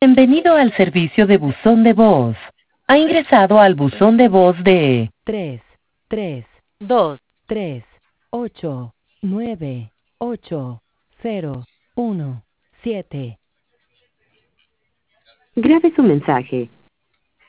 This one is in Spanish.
Bienvenido al servicio de buzón de voz. Ha ingresado al buzón de voz de 3, 3, 2, 3, 8, 9, 8, 0, 1, 7. Grabe su mensaje